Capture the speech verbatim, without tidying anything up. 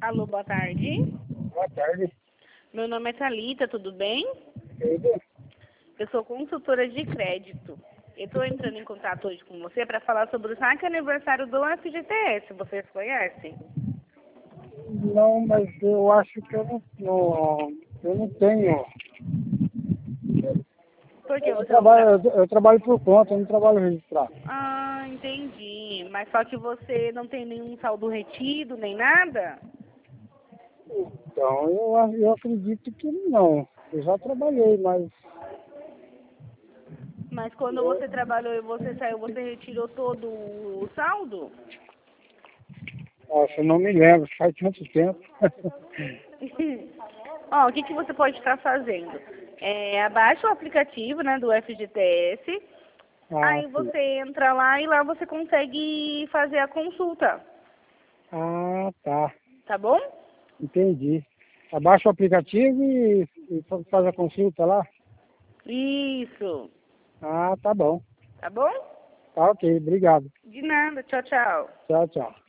Alô, boa tarde. Boa tarde. Meu nome é Thalita, tudo bem? Tudo? Eu sou consultora de crédito. Eu estou entrando em contato hoje com você para falar sobre o saque aniversário do F G T S. Vocês conhecem? Não, mas eu acho que eu não, não, eu não tenho. Por que Eu você não tra... trabalho, eu, eu trabalho por conta, eu não trabalho registrado. Ah, entendi. Mas só que você não tem nenhum saldo retido, nem nada? Então, eu, a- eu acredito que não. Eu já trabalhei, mas Mas quando você trabalhou e você saiu, você retirou todo o saldo? nossa, eu não me lembro, faz tanto tempo. Ó, o que, que você pode estar fazendo? É, abaixa o aplicativo, né, do F G T S, Ah, aí sim. você entra lá e lá você consegue fazer a consulta, Ah, tá. tá bom? Entendi. Abaixa o aplicativo e, e fa- faz a consulta lá? Isso, Ah, tá bom. tá bom? Tá ok, obrigado. De nada, tchau, tchau. Tchau, tchau.